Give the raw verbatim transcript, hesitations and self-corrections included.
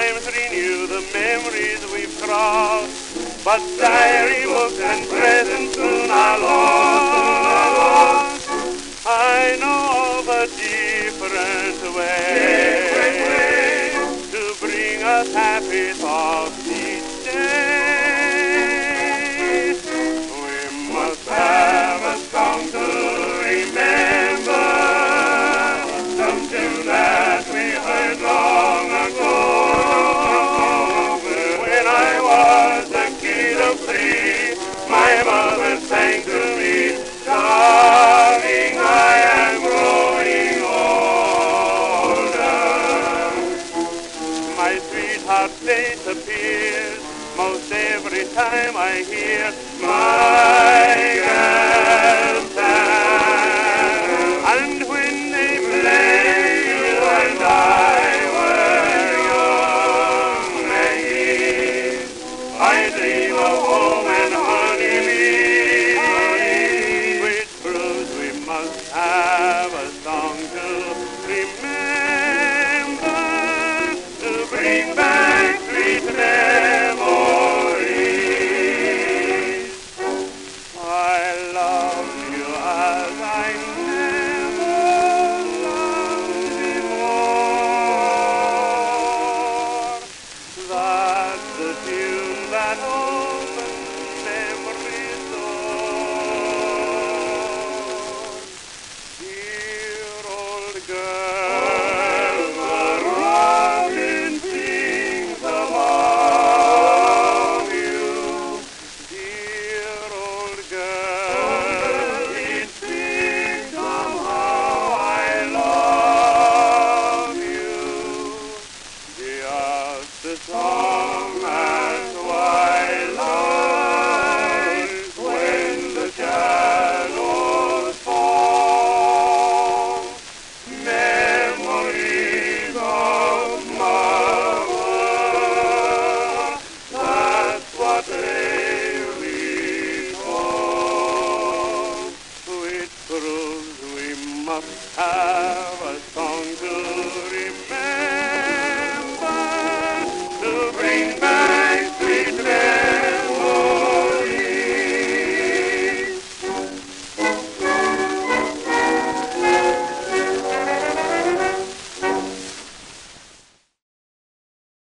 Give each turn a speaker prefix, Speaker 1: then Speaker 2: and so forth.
Speaker 1: times renew the memories we've crossed, but diary books and presents soon are lost. I know of a different way, different way to bring us happy thoughts each day. We must have a song to remember, some tune that we heard long ago. When I was a kid of three, my mother sang to me, darling, I am growing older. My sweetheart face appears most every time I hear my girl sing. And when they play, you and I were young, Maggie, I dream of home and honeymead, which proves we must have a song to remember, to bring back sweet memories. I love you as I never loved before. That's the tune that opens memory's door. Dear old girl, the robin sings among you. Dear old girl, it seems somehow I love you. Just the song at twilight, when the shadows fall, memories of mother, that's what they recall. Which proves we must have